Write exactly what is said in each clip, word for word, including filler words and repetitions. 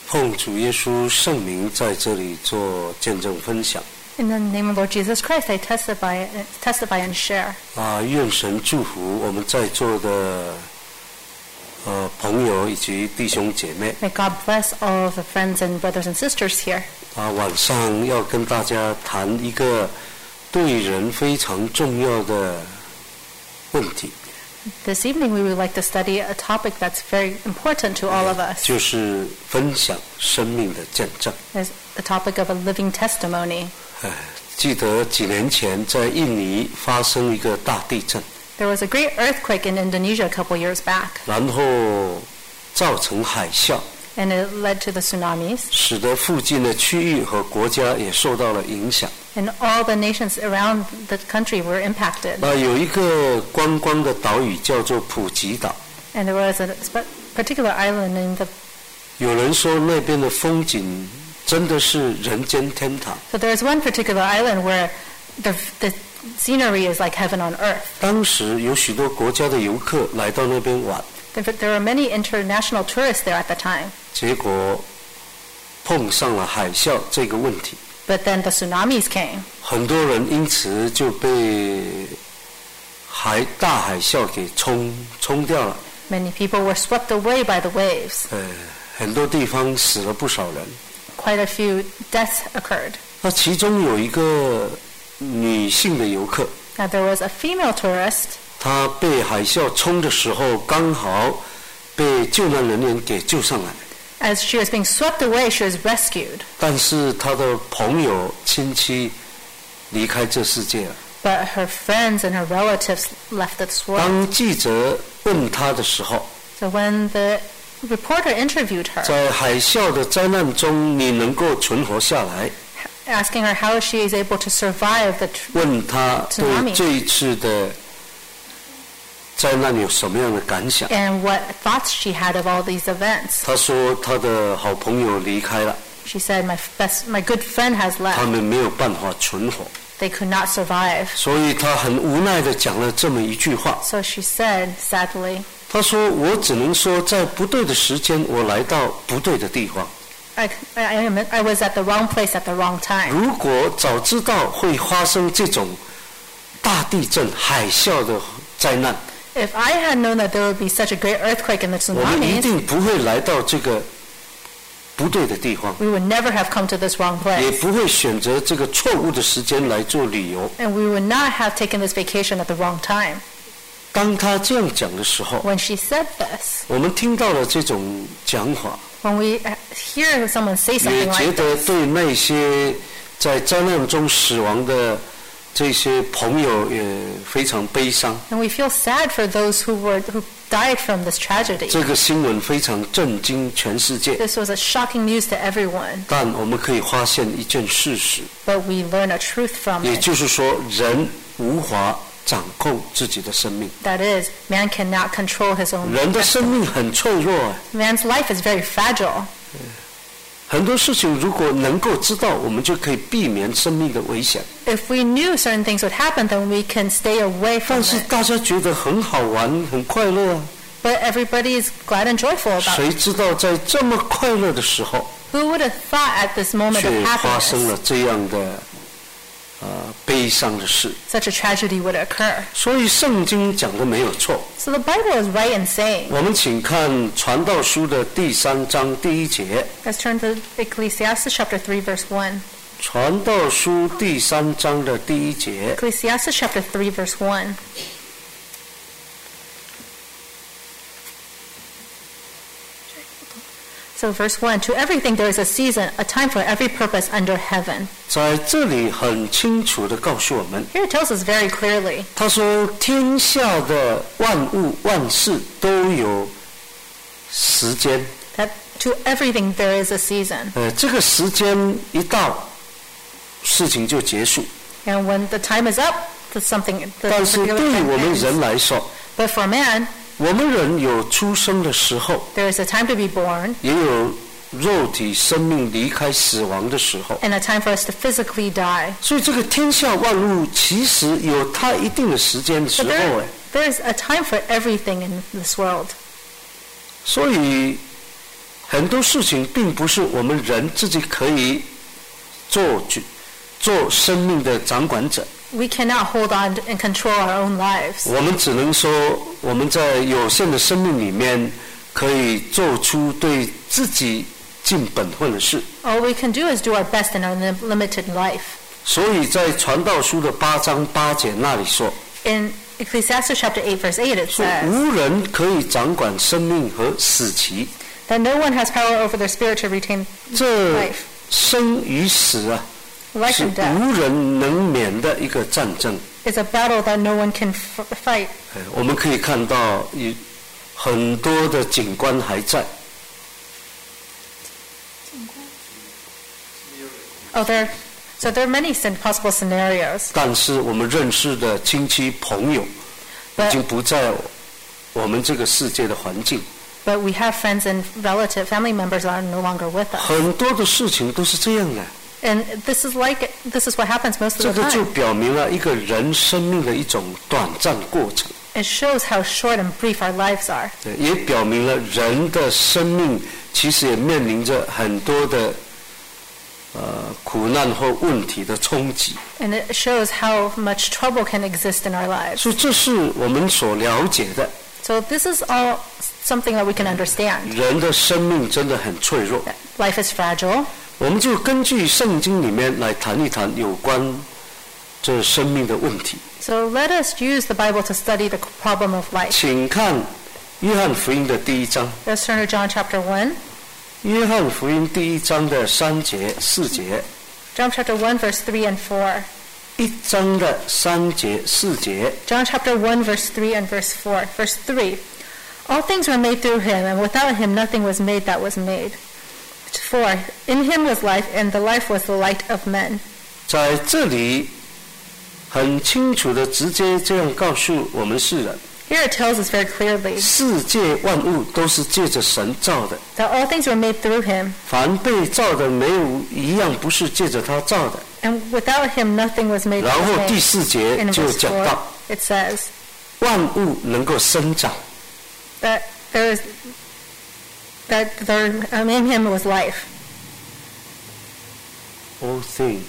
奉主耶稣圣名在这里做见证分享。 In the name of Lord Jesus Christ, I testify, testify and share. 啊，愿神祝福我们在座的呃朋友以及弟兄姐妹。 May God bless all of the friends and brothers and sisters here. 啊，晚上要跟大家谈一个对人非常重要的问题。 This evening we would like to study a topic that's very important to all of us. 就是分享生命的见证。 It's the topic of a living testimony. 哎，记得几年前在印尼发生一个大地震。 There was a great earthquake in Indonesia a couple years back. 然后造成海啸。 And it led to the tsunamis. 使得附近的区域和国家也受到了影响。 And all the nations around the country were impacted. 那有一个观光的岛屿叫做普吉岛。 And there was a particular island in the. 有人说那边的风景真的是人间天堂。 So there is one particular island where the the scenery is like heaven on earth. 当时有许多国家的游客来到那边玩。 There were many international tourists there at the time. 结果碰上了海啸这个问题。 But then the tsunamis came. 很多人因此就被海大海啸给冲冲掉了。 Many people were swept away by the waves. 呃，很多地方死了不少人。 Quite a few deaths occurred. 那其中有一个女性的游客。 Now there was a female tourist. 她被海啸冲的时候，刚好被救难人员给救上来。 As she was being swept away, she was rescued. 但是她的朋友、亲戚离开这世界了。 But her friends and her relatives left this world. 当记者问她的时候 So when the reporter interviewed her, 在海啸的灾难中，你能够存活下来 asking her how she is able to survive the 问她对 tsunami 这一次的灾难有什么样的感想 and what thoughts she had of all these events. 她说她的好朋友离开了 She said, my best, my good friend has 他 left. 们没有办法存活 They could not survive. 所以她很无奈地讲了这么一句话 So she said, sadly, 她说我只能说在不对的时间我来到不对的地方 I, I, I was at the wrong place at the wrong time. 如果早知道会发生这种大地震海啸的灾难 If I had known that there would be such a great earthquake in the 我们一 tsunamis, 定不会来到这个不对的地方 we would never have come to this wrong 也 place. 不会选择这个错误的时间来做旅游 And we would not have taken this vacation at the wrong time. 当她这样讲的时候 When she said this, 我们听到了这种讲法 when we hear someone say 也 something 觉 like 得 this, 对那些在灾难中死亡的这些朋友也非常悲伤 and we feel sad for those who were who died from this tragedy. 这个新闻非常震惊全世界 This was a shocking news to everyone, 但我们可以发现一件事实 but we learn a truth from 也 it. 就是说人无法掌控自己的生命 That is, man cannot control his own 人的 destiny. 生命很脆弱 Man's life is very fragile. 很多事情如果能够知道我们就可以避免生命的危险 If we knew certain things would happen, then we can stay away 但 from 是 it. 大家觉得很好玩很快乐啊 But everybody is glad and joyful about 谁 it. 知道在这么快乐的时候 Who would have thought at this moment 却 of 发生 happiness 了这样的呃悲伤的事 such a tragedy would occur? 所以圣经讲的没有错 So the Bible is right in saying. 我们请看传道书的第三章第一节 Let's turn to Ecclesiastes chapter three, verse one. 传道书第三章的第一节 Ecclesiastes chapter three, verse one. So verse one, to everything there is a season, a time for every purpose under heaven. 在这里很清楚地告诉我们 Here it tells us very clearly 他说天下的万物万事都有时间 that to everything there is a season. 呃，这个时间一到事情就结束 And when the time is up, the something, the 但是 particular 对 time 我们 ends. 人来说 But for man, 我们人有出生的时候 there is a time to be born 也有肉体生命离开死亡的时候 and a time for us to physically die. 所以这个天下万物其实有它一定的时间的时 But 候 there, 哎 there is a time for everything in this world. 所以很多事情并不是我们人自己可以做做生命的掌管者。 We cannot hold on and control our own lives. 我们只能说，我们在有限的生命里面，可以做出对自己尽本分的事。 All we can do is do our best in our limited life. 所以在传道书的八章八节那里说 In Ecclesiastes chapter eight, verse eight, it 说 says 无人可以掌管生命和死期， that no one has power over their spirit to retain 这 life. 生与死啊， Life 是 and death 无人能免的一个战争。 is a battle that no one can f- fight. 哎我们可以看到有很多的景观还在， Oh, there. So there are many sin- possible scenarios. 但是我们认识的亲戚朋友已 But 经不在我们这个世界的环境， but we have friends and relative family members that are no longer with us. 很多的事情都是这样的。 And this is like this is what happens most 这 of the 个就 time. 表明了一个人生命的一种短暂过程， It shows how short and brief our lives are. 对也表明了人的生命其实也面临着很多的呃苦难或问题的冲击。 And it shows how much trouble can exist in our lives. 所以这是我们所了解的， So this is all something that we can understand. 人的生命真的很脆弱。 Life is fragile. 我们就根据圣经里面来谈一谈有关这生命的问题。 So let us use the Bible to study the problem of life. 请看约翰福音的第一章， Let's turn to John chapter one. 约翰福音第一章的三节四节， John chapter one, verse three and four. 一章的三节四节。 John chapter one, verse three and verse four. Verse three. All things were made through him, and without him nothing was made that was made. four. In him was life, and the life was the light of men. 在这里很清楚的直接这样告诉我们世人， Here it tells us very clearly 世界万物都是借着神造的， that all things were made through him, 凡被造的没有一样不是借着他造的。 and without him nothing was made 然 that 后 was 第 made. 四节 In 就 verse 讲 four, 到 it says 万物能够生长， that there is that there um, in him was life. all things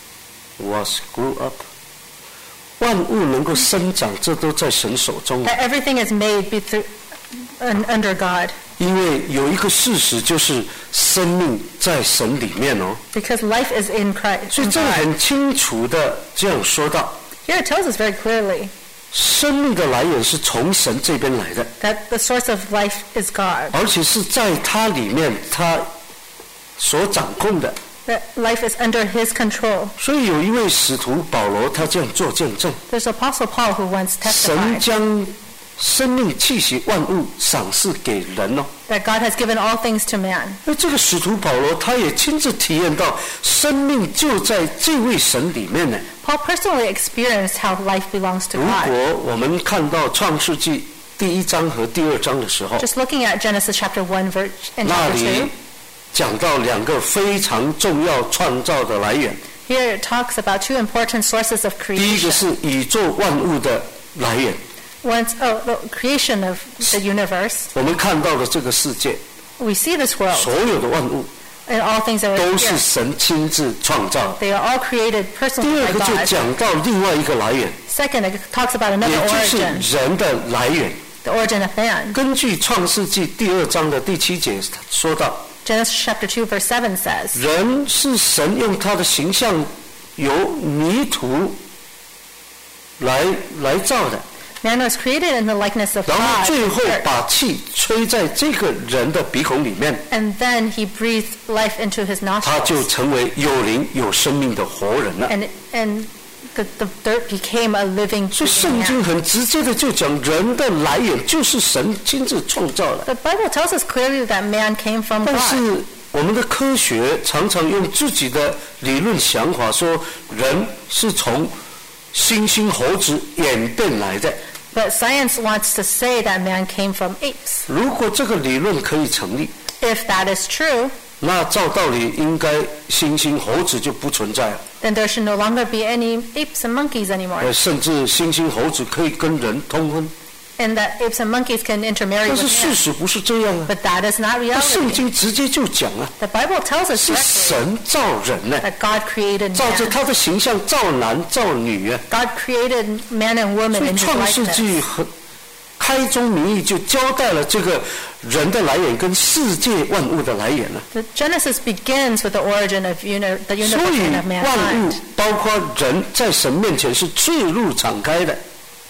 was grew up。万物能够生长，这都在神手中。 That everything is made be through, un, under God, 因为有一个事实就是生命在神里面哦， because life is in Christ. 所以 In 这 God. 很清楚的这样说到， Here it tells us very clearly 生命的来源是从神这边来的， that the source of life is God. 而且是在他里面他所掌控的。 That life is under his control. 所以有一位使徒保罗，他这样做见证： There's Apostle Paul who once 神 testified 将生命气息万物赏赐给人哦。 that God has given all things to man. 那这个使徒保罗，他也亲自体验到生命就在这位神里面呢。 Paul personally experienced how life belongs to 如 God. 果我们看到创世纪第一章和第二章的时候， Just looking at Genesis chapter one verse and 那 chapter 里 two, 讲到两个非常重要创造的来源， here it talks about two important sources of 第一个 creation. 是宇宙万物的来源。 Once, oh, the creation of the universe. 我们看到的这个世界， We see this world 所有的万物 and all things that are 都是 here. 神亲自创造的。 They are all created 第 personally 二 by 个就 God. 讲到另外一个来源， Second, it talks about 也 another 就是 origin, 人的来源。 the origin of man. 根据创世纪第二章的第七节说到， Genesis chapter two verse seven says, 人是神用他的形象由泥土来来造的， man was created in the likeness of 然后 God, 最后 and 把气吹在这个人的鼻孔里面， then he breathed life into his 他就 nostrils. 成为有灵有生命的活人了。 And, and the, the dirt became a living 所以 breathing 圣经 man. 很直接的就讲，人的来源就是神亲自创造的。 The Bible tells us clearly that man came from 但 God. 是我们的科学常常用自己的理论想法说，人是从猩猩、猴子演变来的。 But science wants to say that man came from apes. 如果这个理论可以成立， If that is true, 那照道理应该猩猩、猴子就不存在了， then there should no longer be any apes and monkeys anymore. 呃，甚至猩猩、猴子可以跟人通婚。 and that apes and monkeys can intermarry 但 with 是事 man. 实不是这样啊。 But that is not 那圣 reality. 经直接就讲啊， The Bible tells us 是 directly 神造人呢， that God created 照着 man. 他的形象造男造女啊。 God created man and woman 所以 in his 创世 likeness. 纪很开宗明义就交代了这个人的来源跟世界万物的来源了。 The Genesis begins with the origin of uni- the 所 universe 以 and of 万物 mankind. 包括人在神面前是坠入敞开的。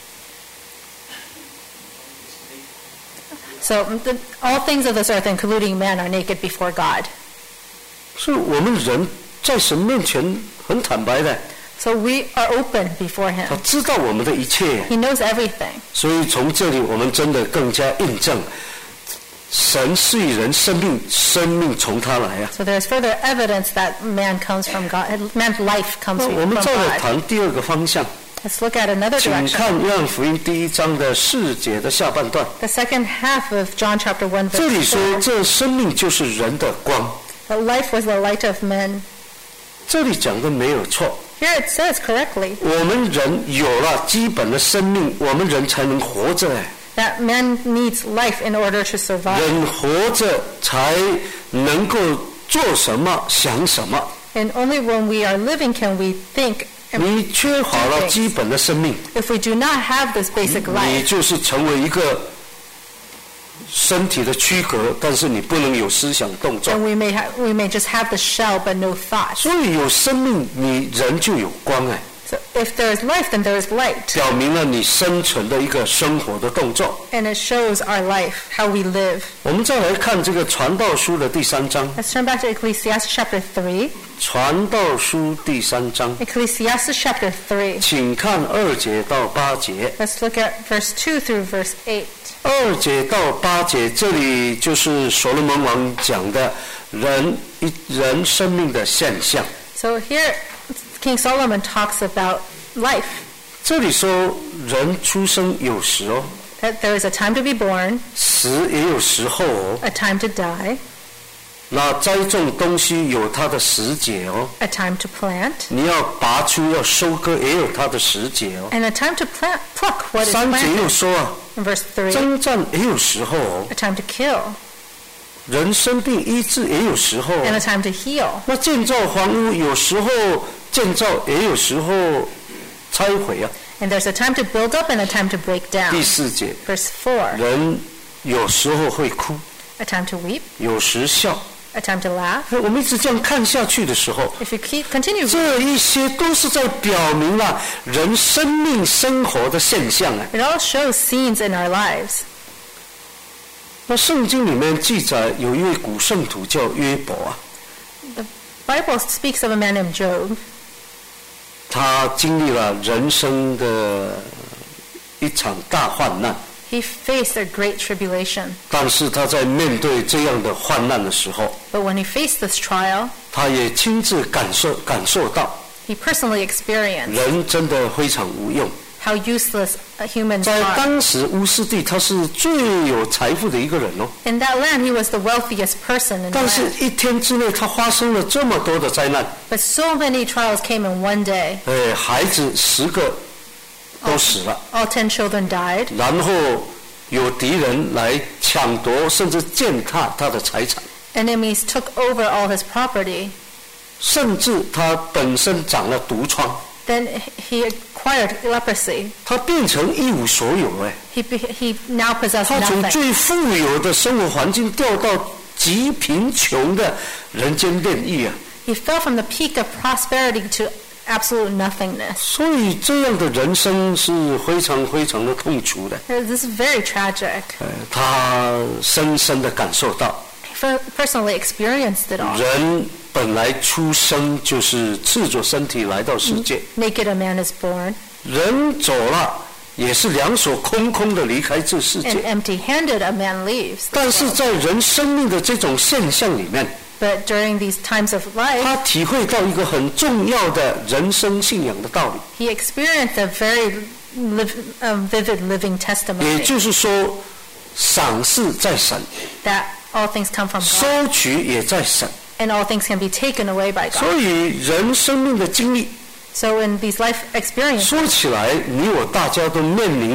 So the, all things of this earth, including man, are naked before God. 所以我们人在神面前很坦白的， So we are open before 他 him. 知道我们的一切。 He knows everything. 所以从这里我们真的更加印证，神赐予人生命，生命从他来啊。 So there's further evidence that man comes from God. Man's life comes 那 from 我们再来 God. 谈第二个方向， Let's look at another 请 direction. 看约翰福音第一章的四节的下半段。 The second half of John chapter one 这里 verse 说， four. 这生命就是人的光。 But life was the light of men. 这里讲的没有错， Here it says correctly 我们人有了基本的生命，我们人才能活着。哎， that man needs life in order to survive. 人活着才能够做什么，想什么。 And only when we are living can we think. And 你缺乏了基本的生命， if we do not have this basic 你 life, 就是成为一个身体的躯壳，但是你不能有思想动作 then。we may ha- we may just have the shell but no thought. 所以有生命，你人就有光哎， So if there is life, then there is light. 表明了你生存的一个生活的动作。 And it shows our life, how we live. 我们再来看这个传道书的第三章， Let's turn back to Ecclesiastes chapter three. 传道书第三章， Ecclesiastes chapter three. 请看二节到八节。 Let's look at verse two through verse eight. 二节到八节，这里就是所罗门王讲的人一人生命的现象。 So here, King Solomon talks about life. 这里说人出生有时哦， That there is a time to be born, 死也有时候哦。 a time to die, 那栽种东西有它的时节哦， a time to plant, 你要拔出要收割也有它的时节哦。 and a time to plant, pluck what is 三节又 planted. 说啊， In verse three, 征战也有时候哦， a time to kill, 人生病医治也有时候 and a 哦。 time to heal. 那建造房屋有时候建造也有时候拆毁啊。 And there's a time to build up and a time to break 第 down. 四节， Verse four, 人有时候会哭， a time to weep, 有时笑。 a time to laugh. 我们一直这样看下去的时候， If you keep, continue, 这一些都是在表明了人生命生活的现象啊。 it all shows scenes in our lives. 那圣经里面记载有一位古圣徒叫约伯啊， The Bible speaks of a man named Job. 他经历了人生的一场大患难， He faced a great tribulation. 但是他在面对这样的患难的时候， But when he faced this trial, 他也亲自感受感受到 he personally experienced 人真的非常无用。 how useless humans 在 are. 当时乌斯地他是最有财富的一个人哦， In that land, he was the wealthiest person in the 但是 land. 一天之内他发生了这么多的灾难， But so many trials came in one day. 哎，孩子十个都死了， All ten children died. 然后有敌人来抢夺，甚至践踏他的财产， Enemies took over all his property. 甚至他本身长了毒疮， Then he acquired leprosy. 他变成一无所有哎， He, be- he now possessed 他从 nothing. 最富有的生活环境掉到极贫穷的人间炼狱啊！ He fell from the peak of prosperity to absolute nothingness. 所以这样的人生是非常非常的痛楚的， This is very tragic. 呃，他深深的感受到， He personally experienced it all. 人本来出生就是赤着身体来到世界， Naked a man is born, 人走了也是两手空空的离开这世 and 界。 empty-handed a man leaves. 但是在人生命的这种现象里面， But during these times of life, 他体会到一个很重要的人生信仰的道理， he experienced a very liv- um, vivid living 也 testimony 就是说，赏赐在神， that all things come from God, 收取也在神。 and all things can be taken away by God. 所以人生命的经历， So in these life experiences, 说起来，你我大家都面临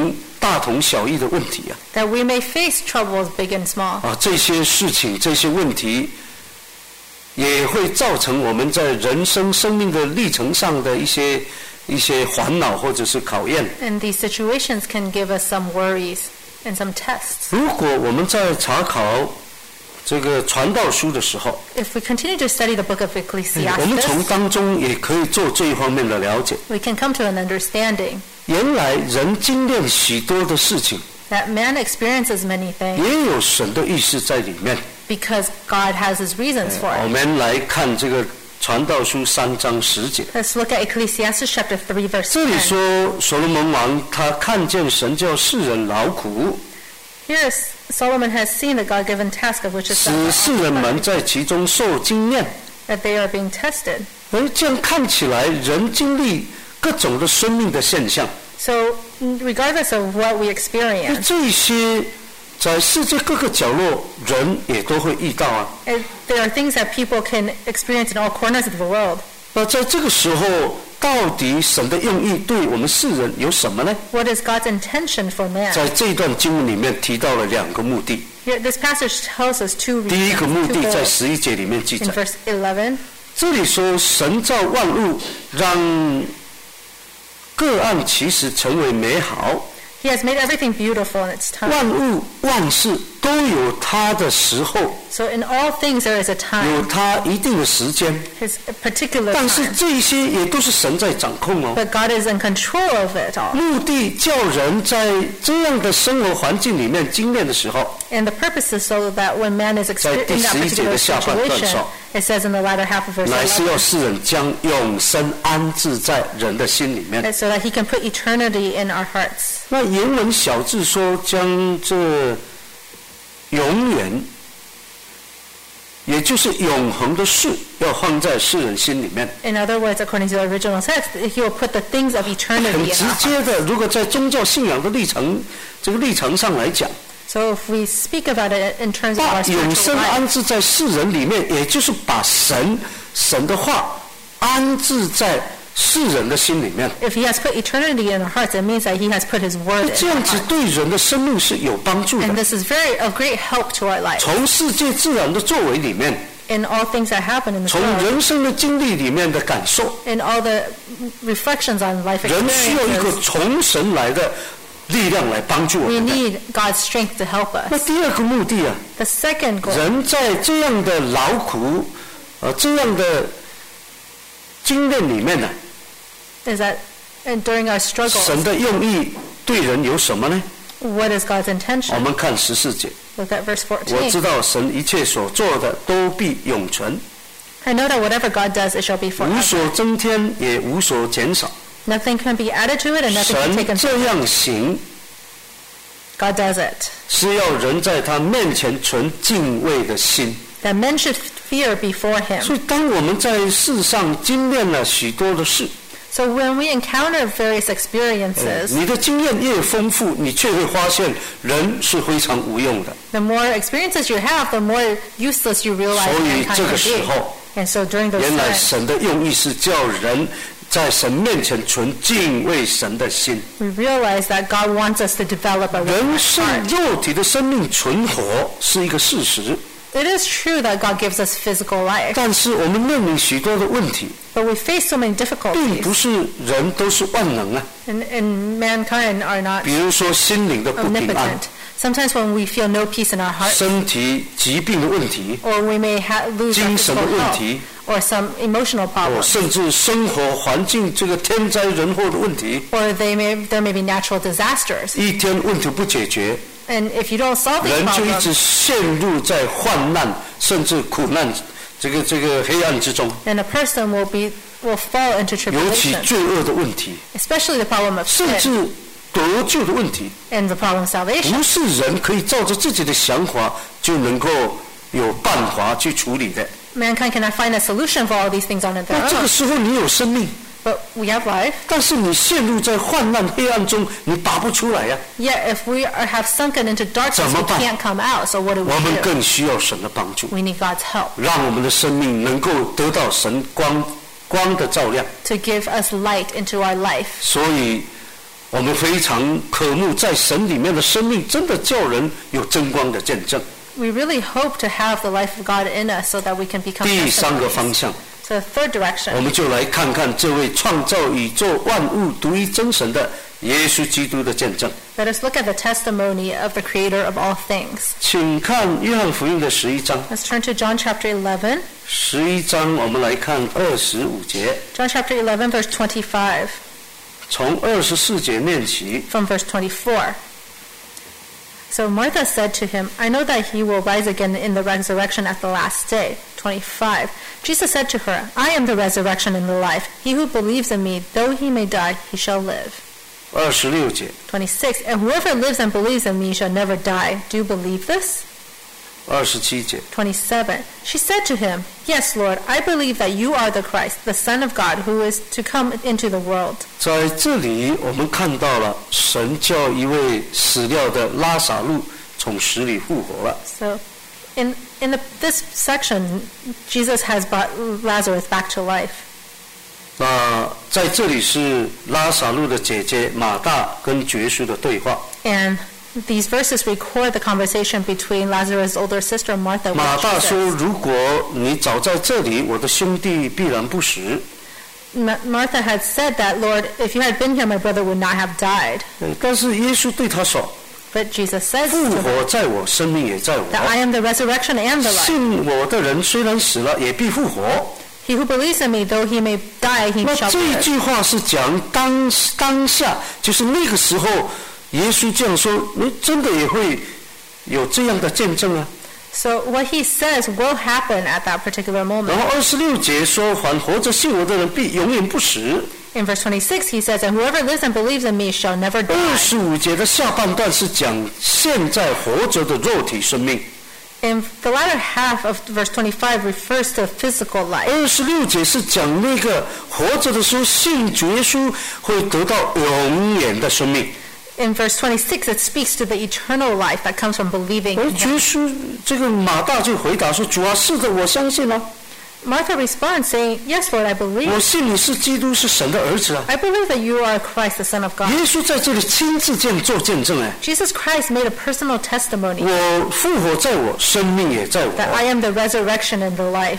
大同小异的问题啊。 That we may face troubles big and small. 啊，这些事情、这些问题，也会造成我们在人生生命的历程上的一些一些烦恼或者是考验。 And these situations can give us some worries and some tests. 如果我们在查考这个传道书的时候， If we continue to study the book of 我们从 Ecclesiastes, 当中也可以做这一方面的了解。 we can come to an understanding 原来人经历许多的事情， that man experiences many things 也有神的意思在里面。 because God has his reasons for 我 it. 们来看这个传道书三章十节。 Let's look at Ecclesiastes chapter three, verse 这里 ten. 说，所罗门王他看见神叫世人劳苦， Here Solomon has seen the God-given task of which is 使世人们在其中受经验。 that they are being tested. 而这样看起来，人经历各种的生命的现象， So regardless of what we 那 experience, 这些在世界各个角落，人也都会遇到啊。 it, there are things that people can experience in all corners of the world. 那在这个时候，到底神的用意对我们世人有什么呢？ What is God's intention for man? 在这段经文里面提到了两个目的。 Here, this passage tells us two 第一 reasons. 个目 two 的在 goals. 十一节里面记 In 载， verse eleven, 这里说神造万物，让各按其时成为美好。 He has made everything beautiful in its time. 万物万事都有它的时候， So in all things there is a 有 time, 它一定的时间， his a particular 但是 time. 这些也都是神在掌控哦。 But God is in control of it all. 目的叫人在这样的生活环境里面经验的时候， And the purpose is so that when man is exper- in that particular situation, it says in the latter half of verse 乃是要 eleven, 世人将永生安置在人的心里面。 so that he can put eternity in our hearts. 那原文小字说将这永远，也就是永恒的事，要放在世人心里面。 In other words, according to the original text, he will put the things of 很 eternity in 直 our 接 hearts. 的，如果在宗教信仰的立场这个立场上来讲， So if we speak about it in terms of 把 our 永 spiritual 生 life, 安置在世人里面，也就是把神神的话安置在世人的心里面。 if he has put eternity in our hearts, it means that he has put his word 这 in our 样子 hearts. 对人的生命是有帮助 And 的。 this is very of great help to our life. 从世界自然的作为里面， In all things that happen in the 从 world, 人生的经历里面的感受， in all the reflections on life 人需要一个 experiences, 从神来的力量来帮助我 we 们的。 need God's strength to help 那 us. 第二个目的啊， The second goal 人在这样的劳苦，呃，这样的经验里面呢、 is that and during our 神 struggles, 的用意对人有什么呢？ what is God's 我 intention? 们看十四节， Look at verse 我 fourteen. 知道神一切所做的都必永存， I know that whatever God does, it shall be 无所 forever. 增添，也无所减少。 Nothing can be added to it and nothing can 神 taken 这 from it. 样行， God does it. 是要人在他面前存敬畏的心。 That men should fear before 所 him. 以，当我们在世上经历了许多的事， So when we encounter various experiences, 你的经验越丰富，你却会发现人是非常无用的。 the more experiences you have, the more useless you realize 所以 mankind 这个 can 时 be. 候， And so during those 原来 times, 神的用意是叫人在神面前存敬畏神的心。 we realize that God wants us to develop a 人 reverent 生 heart. 肉体的生命存活是一个事实， It is true that God gives us physical life, 但是我们面临许多的问题， but we face so many 并 difficulties, 不是人都是万能啊。 and, and mankind are not 比如说心灵的不平安 omnipotent.，Sometimes when we feel no peace in our heart, 身体疾病的问题， or we may ha- lose our 精神 physical 的问 health, 题， or some emotional 哦， problems, 甚至生活环境这个天灾人祸的问题， or they may, there may be natural disasters. 一天问题不解决， And if you don't solve these 人就一 problems, 直陷入在患难甚至苦难这个这个黑暗之中， then a person will be will fall into 尤其 tribulation, 罪恶的问题， especially the problem of 甚 sin 至得救的问题， and the problem of salvation. 不是人可以照着自己的想法就能够有办法去处理的。 Mankind cannot find a solution for all these things on their 那这个 own, 时候你有生命， but we have life. 但是你陷入在患难黑暗中，你拔不出来呀、 Yet if we are, have sunken into darkness, 怎么 we 办？ can't come out. So what do 我 we 们 do? 更需要神的帮助， We need God's help 让我们的生命能够得到神光光的照亮。 to give us light into our life. 所以我们非常渴慕在神里面的生命真的叫人有真光的见证。 We really hope to have the life of God in us so that we can become 第三个 testimonies. 方向， So the third 我 direction, 们就来看看这位创造宇宙万物独一真神的耶稣基督的见证。 let us look at the testimony of the Creator of all things. 请看约翰福音的十一章， Let's turn to John chapter eleven. 十一章我们来看二十五节， John chapter eleven, verse twenty-five, 从二十四节念起。 from verse twenty-four. So Martha said to him, I know that he will rise again in the resurrection at the last day. twenty-five. Jesus said to her, I am the resurrection and the life. He who believes in me, though he may die, he shall live. 二十六节， twenty-six. And whoever lives and believes in me shall never die. Do you believe this? 二十七节， twenty-seven. She said to him, Yes, Lord, I believe that you are the Christ, the Son of God, who is to come into the world. 在这里我们看到了神叫一位死掉的拉撒路从死里复活了。 So in, in the, this section, Jesus has brought Lazarus back to life. 那在这里是拉撒路的姐姐马大跟耶稣的对话。 And these verses record the conversation between Lazarus' older sister Martha 马 with 大说：“ Jesus. 如果你早在这里，我的兄弟必然不死。 Ma- Martha had said that, Lord, if you had been here, my brother would not have died. ” 但是耶稣对他说 But Jesus：“ says 复 to her 活在我，生命也在 that I 我。 am the resurrection and the life. 信我的人虽然死了，也必复活。” He who believes in me, though he may die, he 那 shall 这一 live. 句话是讲当当下，就是那个时候，耶稣这样说，你真的也会有这样的见证啊。 So what he says will happen at that particular 然 moment. 后二十六节说：“凡活着信我的人，必永远不死。” In verse twenty-six, he says, And whoever lives and believes in me shall never 二 die. 十五节的下半段是讲现在活着的肉体生命。 In the latter half of verse twenty-five refers to physical life. 二十六节是讲那个活着的时候信主耶稣会得到永远的生命。 In verse twenty-six, it speaks to the eternal life that comes from believing 而 in 耶 him. 稣这个马大就回答说：“主啊，是的，我相信啊， Martha responds, saying, Yes, Lord, I 我 believe. 信你是基督，是神的儿子啊。” I believe that you are Christ, the Son of God. 耶稣在这里亲自这样做见证哎， Jesus Christ made a personal testimony 我复活在我，生命也在 that I 我。 am the resurrection and the life.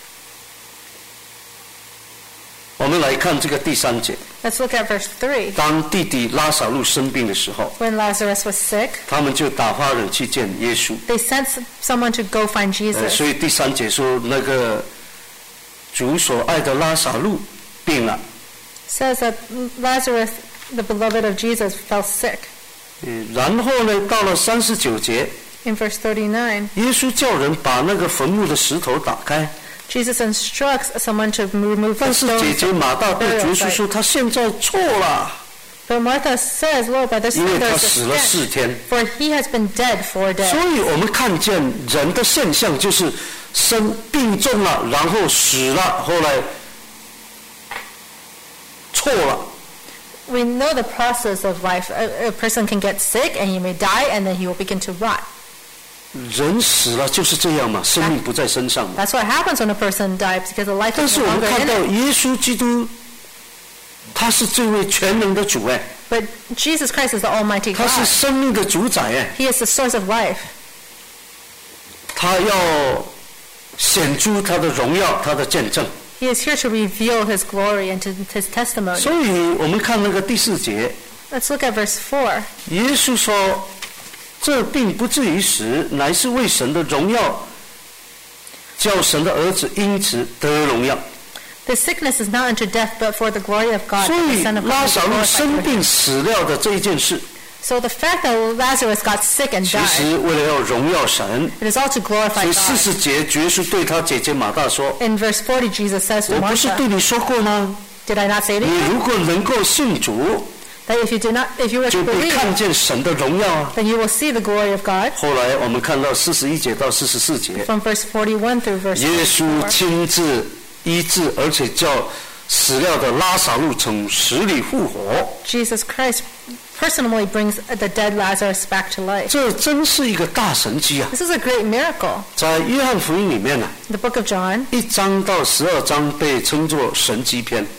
我们来看这个第三节， Let's look at verse three. 当弟弟拉撒路生病的时候， When Lazarus was sick, 他们就打发人去见耶稣。 they sent someone to go find 呃， Jesus. 所以第三节说那个主所爱的拉撒路病了， Says that Lazarus, the beloved of Jesus, fell sick. 嗯，然后呢，到了三十九节， In verse thirty-nine, 耶稣叫人把那个坟墓的石头打开， Jesus instructs someone to remove the 但是 stone. 姐姐马大对耶稣说，他现在错了， But Martha says, Lord, by this 因 time 为 there 他 is 死 a 了四 stench, 天。 for he has been dead four 所 days. 以我们看见人的现象就是生病重了，然后死了，后来错了。 We know the process of life. A, a person can get sick and he may die and then he will begin to rot. 人死了就是这样嘛，生命不在身上嘛。 That's what happens when a person dies because the life 但 is 是 no 我们 longer 看 in 到 it. 耶稣基督，他是这位全能的主哎， But Jesus Christ is the Almighty 他是 God. 生命的主宰哎， He is the source of life. 他要显出他的荣耀，他的见证。 He is here to reveal his glory and to his testimony. 所以我们看那个第四节， Let's look at verse four. 耶稣说：“这病不至于死，乃是为神的荣耀，叫神的儿子因此得荣耀。” This sickness is not unto death, but for the glory of God, 所 that 以 the Son of 拉 God 撒 is 路 glorified 生 through 病 him. 死了的这一件事， So the fact that Lazarus got sick and 其 died, 实为了要荣耀神。 it is all to 所 glorify 以四 God. 十节，耶稣对他姐姐马大说 In verse forty, Jesus says：“ to 我不是 Martha, 对你说过吗？ Did I not say to 你 you 如果能够信主， that if you do not, if you were 就 to 会 believe, 看见神的荣耀啊。” then you will see the glory of God? 后来我们看到四十一节到四十四节， From verse forty-one through verse 耶稣 forty-four, 亲自医治，而且叫死了的拉撒路从死里复活。 Jesus Christ personally brings the dead Lazarus back to life. 这真是一个大神迹啊！ This is a great miracle. 在约翰福音里面呢、 The book of John, 一章到十二章被称作神迹篇。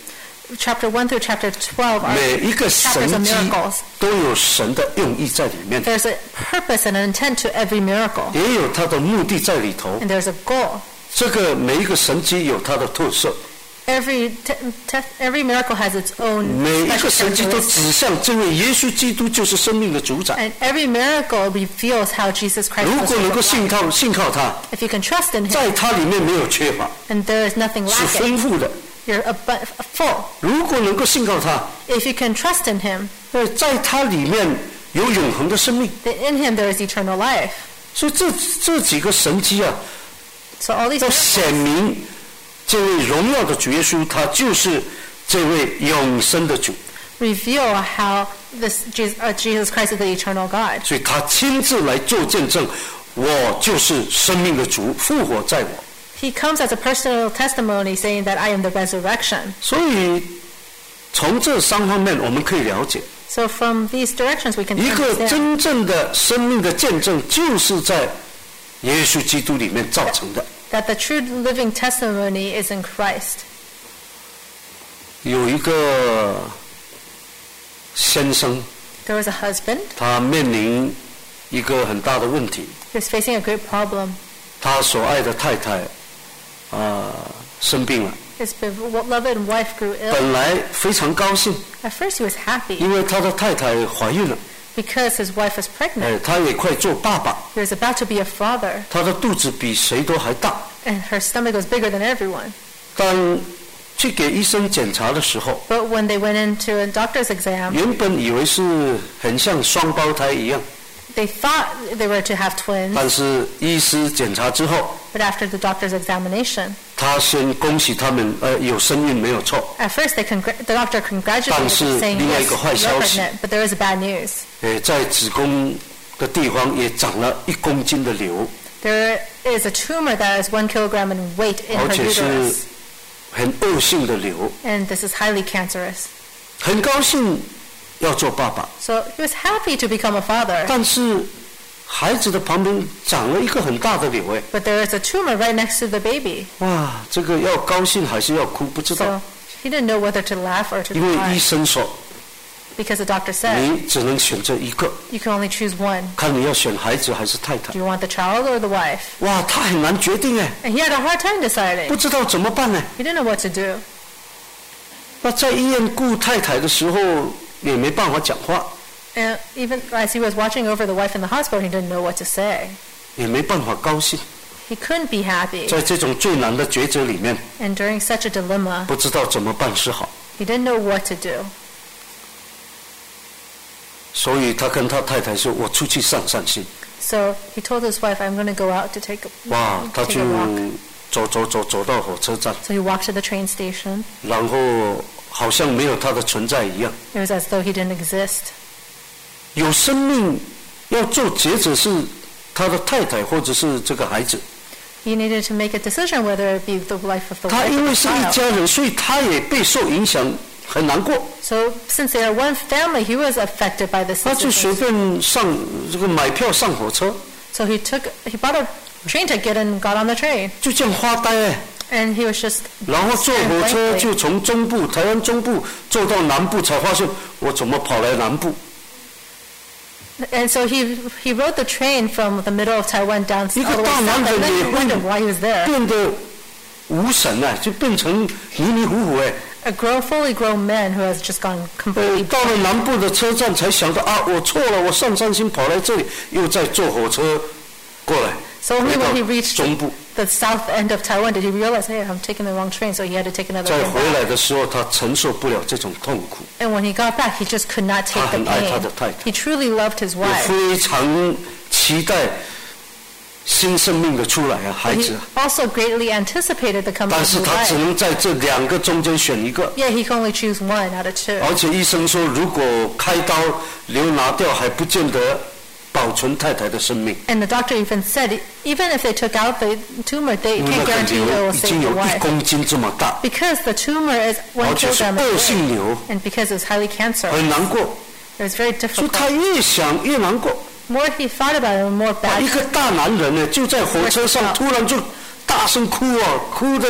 chapter one through chapter twelve are 每一个 chapters 神 of 迹 miracles. 都有神的用意在里面， There's a purpose and an intent to every miracle, 也有它的目的在里头。 and there's a goal. 这个每一个神迹有它的特色， Every te- te- every miracle has its own 每一 special 个神迹都 characteristics, 指向这位耶稣基督就是生命的主宰。 and every miracle reveals how Jesus Christ 如 was 果能够 the 信 life. 靠信靠他， If you can trust in Him, 在他里面没有缺乏， and there is nothing 是 lacking, 丰富的。 you're abu- full. 如果能够信靠他， If you can trust in Him, 呃，在他里面有永恒的生命。 then in Him there is eternal life. 所以这这几个神迹啊， So all these 都 miracles 显明这位荣耀的主耶稣，他就是这位永生的主。 reveal how this Jesus, uh, Jesus Christ is the eternal God. 所以他亲自来做见证，我就是生命的主，复活在我。 He comes as a personal testimony saying that I am the resurrection. 所以从这三方面我们可以了解， So from these directions we can 一个 understand 真正的生命的见证，就是在耶稣基督里面造成的。 that the true living testimony is in Christ. 有一个先生， There was a husband 他面临一个很大的问题， who was facing a great problem. 他所爱的太太啊、呃生病了， His beloved wife grew ill. 本来非常高兴， At first he was happy 因为他的太太怀孕了， because his wife was pregnant. 哎，他也快做爸爸， He was about to be a father, 他的肚子比谁都还大。 and her stomach was bigger than everyone. 当去给医生检查的时候， But when they went into a doctor's exam, 原本以为是很像双胞胎一样， they thought they were to have twins, 但是医师检查之后， but after the doctor's examination, 他先恭喜他们，呃，有身孕没有错。 at first they congr- the doctor congratulated 但是 them, saying, 另外一 yes, 个坏 you're 消息。 pregnant, but there is bad news. 呃，在子宫的地方也长了一公斤的瘤， There is a tumor that is one kilogram in weight in 而 her 且是 uterus, 很恶性的瘤。 and this is highly cancerous. 很高兴要做爸爸， So he was happy to become a father, 但是孩子的旁边长了一个很大的瘤，哎， but there is a tumor right next to the baby. 哇，这个要高兴还是要哭，不知道 So，he didn't know whether to laugh or to 因为医 cry 生说 because the doctor said 你只能选择一个， you can only choose one. 看你要选孩子还是太太 Do。you want the child or the wife? 哇，他很难决定哎， And he had a hard time 不 deciding. 知道怎么办呢。 He didn't know what to do. 那在医院顾太太的时候也没办法讲话， And even as he was watching over the wife in the hospital, he didn't know what to say. 也没办法高兴。 He couldn't be happy. 在这种最难的抉择里面， And during such a dilemma, 不知道怎么办是好， he didn't know what to do. 所以他跟他太太说：“我出去散散心。 So he told his wife, I'm going to go out to take a, ” 哇，他 take 就 a walk. 走走走走到火车站， So he walked to the train station. 然后好像没有他的存在一样。 It was as though he didn't exist. 有生命要做抉择是他的太太或者是这个孩子， He needed to make a decision whether it be the life of the 他 wife 因 or 为 the 是一 child. 家人，所以他也备受影响，很难过。 So since they are one family, he was affected by this 他就随 decision. 便上这个买票上火车， So he took, he bought a train ticket and got on the train. 就这样发呆哎。 And he was just 然后坐 staring 火车 blankly. 就从中部台湾中部坐到南部，才发现我怎么跑来南部？ And so he he rode the train from the middle of Taiwan down all 一 the 个 way 大 south, 男 and 人 then 也 he 会 wondered why he was there. 变得无神啊，就变成迷迷糊糊哎。 A grown, fully grown man who has just gone 呃 completely， 到了南部的车站才想到啊，我错了，我上山心跑来这里，又再坐火车过来， So only 回 when he 到 reached 中部， the south end of Taiwan did he realize, hey, I'm taking the wrong train. So he had to take another 再 train 回 back. 来的时候，他承受不了这种痛苦， And when he got back, he just could not take 他 the 很爱他 pain. 的太太， He truly loved his 也 wife. 非常期待新生命的出来啊，孩 But 子 he。also greatly anticipated the coming 但 of 是 new 他只 life. 能在这两个中间选一个， Yeah, he can only choose one out of two. 而且医生说，如果开刀瘤拿掉，还不见得保存太太的生命， And the doctor even said, even if they took out the tumor, they 因为 can't 那个 guarantee it 瘤 will 已 save 经 your 有一 wife. 公斤这么大， Because the tumor is 而 one 且是 kilogram 恶 in 性 weight, 瘤， and because it's highly cancerous, 很难过， it was very 所以 difficult. 他越想越难过。 More he thought about it, the more 一 bad. 个大男人呢，就在火车上突然就大声哭啊，哭的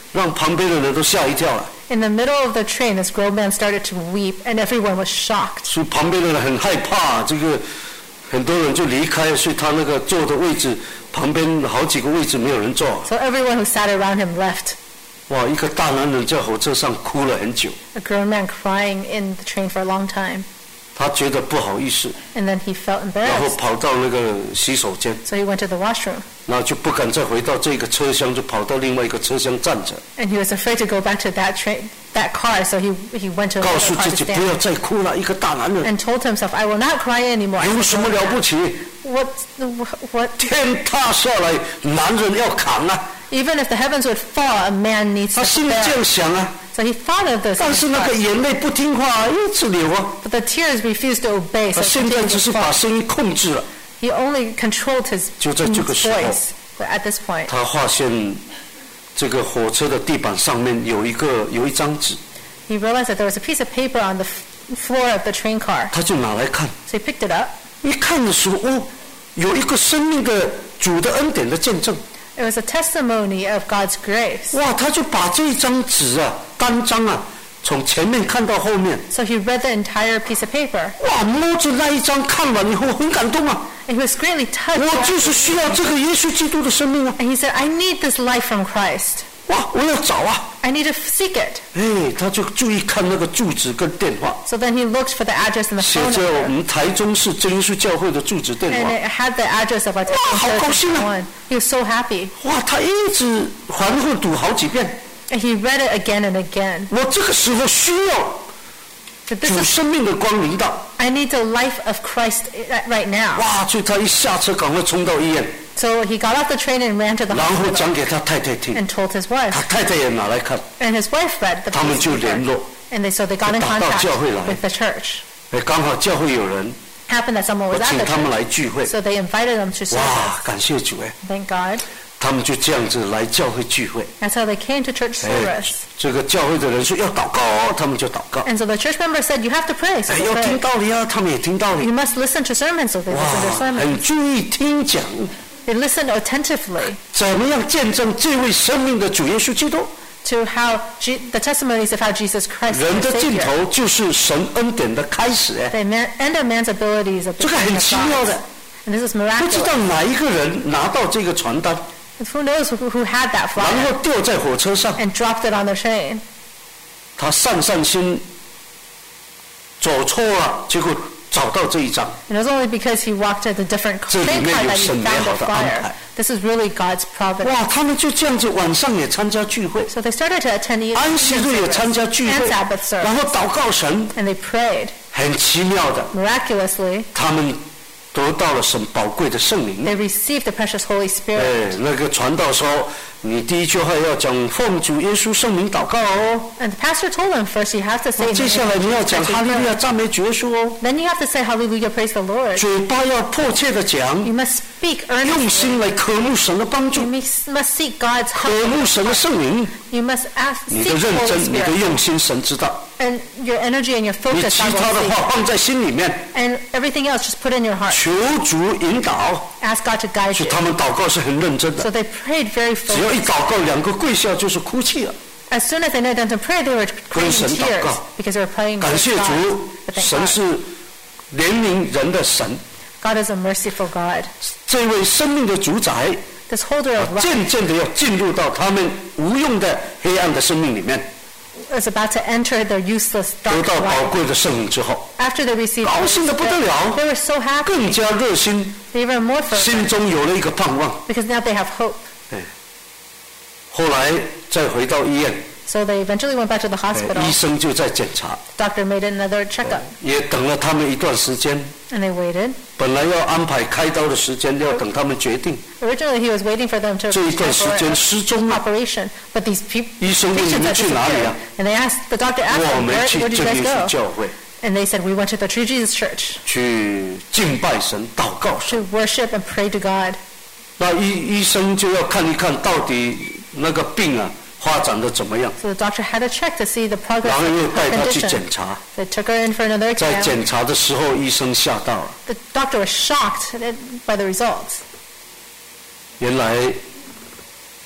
让旁边的人都吓一跳了。 In the middle of the train, this grown man started to weep, and everyone was shocked. 所以旁边的人很害怕，这个很多人就离开，所以他那个坐的位置旁边好几个位置没有人坐。 So everyone who sat around him left. 哇，一个大男人在火车上哭了很久。 A grown man crying in the train for a long time. 他觉得不好意思， And then he felt 然后 embarrassed. 跑到那个洗手间， So he went to the washroom. 然后就不敢再回到这个车厢，就跑到另外一个车厢站着， And he was afraid to go back to that train, that car, so he, he went to 告 another 诉 car 自 to 己不要 stand. 再哭了。一个大男人 And told himself, I will not cry anymore. I 有 will 什么 go 了不 back. 起？ What, what, 天塌下来，男人要扛啊！ even if the heavens would fall, a man needs 他 to 心里这 bear. 样想啊， So he thought of this. 但是那个眼泪不听话，一直流啊。 But the tears refused to obey, 他 so 现 he 在 continued 只 to 是把 fall. 声音控制了。 He only controlled his 就在这个时候， voice. But at this point, 他发现这个火车的地板上面有一个有一张纸， he realized that there was a piece of paper on the f- floor of the train car. 他就拿来看。 So he picked it up. 一看的时候，哦，有一个生命的主的恩典的见证。 It was a testimony of God's grace. 哇，他就把这张纸啊，单张啊，从前面看到后面， So he read the entire piece of paper. 哇，摸着那一张看完以后很感动啊， And he was greatly touched. 我就是需要这个耶稣基督的生命啊， And he said, I need this life from Christ. 哇，我要找啊， I need to seek it. 哎，他就注意看那个住址跟电话， So then he looked for the address and the 写 phone 着我 number. 们台中市真耶稣教会的住址电 And 话。 it had the address of our Texas 好 church 高兴啊。 and so on. He was so happy. 哇，他一直反复读好几遍。 And he read it again and again. 我这个时候需要 That this 主 is, 生命的光临到， I need the life of Christ right now. 哇！所以他一下车赶快冲到医院， So he got off the train and ran to the 然后 hospital 讲给他太太听， and told his wife. 他太太也拿来看， And his wife read the 他们 piece 就 of 联 paper. 络， And they, so they got in 打到 contact 教会来。 with the church. 哎，刚好教会有人， Happened that someone 我 was at 请 the 他们 church. 来聚会， So they invited them to 哇 service.！ 感谢主哎， Thank God. 他们就这样子来教会聚会。 That's how they came to church 哎 service.， 这个教会的人说要祷告哦，他们就祷告。 And so the church member said, you have to pray. So 哎， they 要听 prayed. 道理啊，他们也听道理 You。must listen to sermons. So they listened to 哇， sermons. 很注意听讲， They listened attentively 怎么样见证这位生命的主耶稣基督？ to how Je- the testimonies of how Jesus Christ 人 is 的 the 尽 Savior. 头就是神恩典的开始哎， The man, end of man's abilities of 这个很 becoming 奇 a 妙 God. 的， And this is 不知道 miraculous. 哪一个人拿到这个传单， Who knows who, who had that 然 flyer 后掉在火车上， and dropped it on the train. 他散散心，走错了，结果找到这一张。 And it was only because he walked at a different 这里 train 面 car 有 that he 神美 found 好 the 的安 flyer. 排。 This is really God's providence. 哇，他们就这样子晚上也参加聚会， So they started to attend the 安息 evening 日也参 service 加聚会 and，Sabbath 然 service. 后祷告神， And they prayed. 很奇妙的， Miraculously, 他们得到了神宝贵的圣灵。 they received the precious Holy Spirit. 哎，那个传道说，你第一句话要讲奉主耶稣圣名祷告哦， And the pastor told them first you have to say, 那 in 接 the 下 name 来 of 你要 Jesus 讲 Christ, 哈 you 利路亚 pray. 赞美主耶稣哦， Then you have to say hallelujah, praise the Lord. 嘴巴要迫切的讲， You must speak 用 earnestly. 心来渴慕神的帮 You 助， must must seek God's 渴 help. 慕神的圣灵， You must ask, 你的 seek 认 Holy 真，你的 Spirit. 用心，神知道。 And your energy and your 你 focus 其 God 他 will 的 see. 话放在心里面， And everything else just put in your heart. 求主引导。 Ask God to guide 所以 you. 他们祷告是很认真 So 的， they prayed very 只要一 focused. 祷告，两个跪下就是哭泣了。 As soon as they knelt down to pray, they were crying 跟神 in 祷 tears 告。 because they were praying 感 to 谢 God. 主， But thank 神 God. 是怜悯人的神， God is a merciful God. 这位生命的主宰， This holder of life 渐渐的要进入到他们无用的黑暗的生命里面， is about to enter their useless 得 dark 到宝 life. 贵的圣灵之后， After they received 高 Holy 兴得不得 Spirit, 了， they were so happy. 更加热心， They were more fervent 心中有了一个盼望。 because now they have hope. 哎，后来再回到医院， So they eventually went back to the 哎 hospital. 医生就在检查， Doctor made another checkup, 也等了他们一段时间。 and they waited. 本来要安排开刀的时间，要等他们决定。 Originally, he was waiting for them to 这一段时间 for 失踪 an 了， operation, but these pe- 医生问你 patients 们 had 去哪里 disappeared. 啊？ And they asked the doctor asked 我 them, 们 where, 去 where did 真 you 耶 guys 稣 go? 教会 And they said, we went to the True Jesus Church 去敬拜神、祷告神。 to worship and pray to God. 那医医生就要看一看到底那个病啊发展的怎么样， So the doctor had to check to see the progress 然后 of 又 her 带他去 condition. 检查。 They took her in for another 在 exam. 检查的时候，医生吓到了， The doctor was shocked by the results. 原来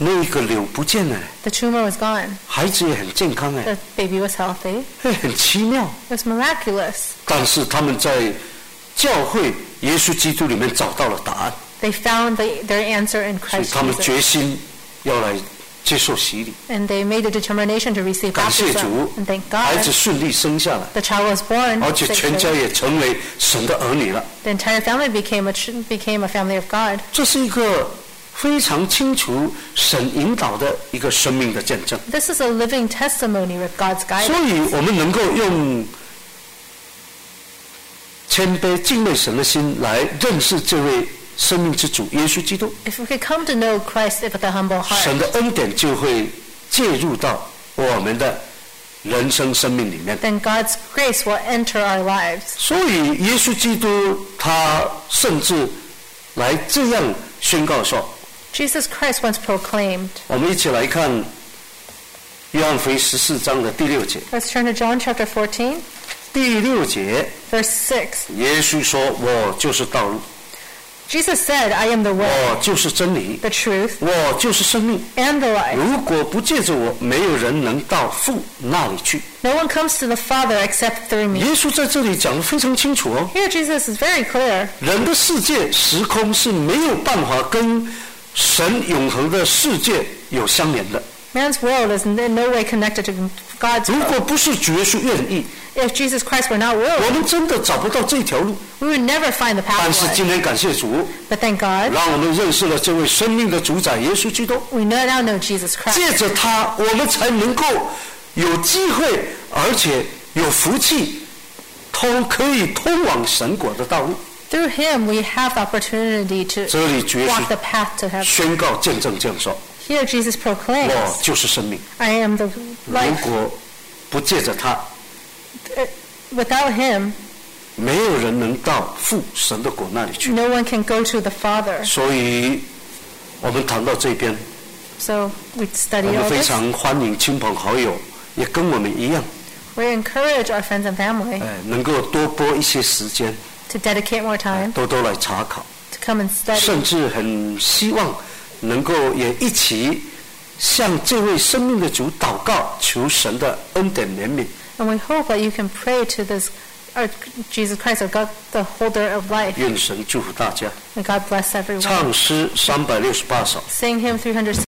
那个瘤不见了， The tumor was gone. 孩子也很健康哎， The baby was healthy. 哎，很奇妙。 It was miraculous. 但是他们在教会耶稣基督里面找到了答案， They found the, their answer in 所以 Christ 他们 Jesus. 决心要来接受洗礼。 And they made a determination to receive 感谢 baptism. 主 And thank， 孩 God 子顺利生下来， the child was born. 而且全家 safely. 也成为神的儿女了。 The entire family became a, ch- became a family of God. 这是一个非常清楚神引导的一个生命的见证， This is a living testimony with God's 所 guidance. 以我们能够用谦卑敬畏神的心来认识这位生命之主耶稣基督， If we could come to know Christ with a humble 神 heart, 的恩典就会介入到我们的人生生命里面。 then God's grace will enter our lives. 所以耶稣基督他甚至来这样宣告说， Jesus Christ once proclaimed. 我们一起来看约翰福音十四章的第六节。 Let's turn to John chapter fourteen, 第六节， verse six. 耶稣说：“我就是道路， Jesus said, I am the way, 我就是真理， the truth, 我就是生命。 and the life. 如果不借着我，没有人能到父那里去。” No one comes to the Father except through me. 耶稣在这里讲得非常清楚哦， Here Jesus is very clear. 人的世界时空是没有办法跟神永恒的世界有相连的。 Man's world is in no way connected to God's 如 world. 果不是主耶稣愿意， If Jesus Christ were not 我 willing, 们真的找不到这条路。 we would never find the 但是 pathway. 今天感谢主， But thank God, 让我们认识了这位生命的主宰耶稣基督。 we now now know Jesus Christ. 借着他，我们才能够有机会，而且有福气，通可以通往神国的道路。 Through him, we have the opportunity to 这里主耶 walk the 稣 path to heaven. 宣告见证这样说： Here Jesus 我 proclaims, 就是生命。 I am the 如 life. 果不借着他， Uh, Without him, 没有人能到父神的国那里去。 no one can go to the Father. 所以，我们谈到这边， So we 我 study 们 all 非 this. 常欢迎亲朋好友也跟我们一样， We encourage our friends and family 哎，能够多拨一些时间， to dedicate more time 多多来查考， to come and study. 甚至很希望能够也一起向这位生命的主祷告，求神的恩典怜悯。 And we hope that you can pray to this, our Jesus Christ, our God, the holder of life. 愿神祝福大家。 May God bless everyone. 唱诗三百六十八首。 Sing hymn three hundred.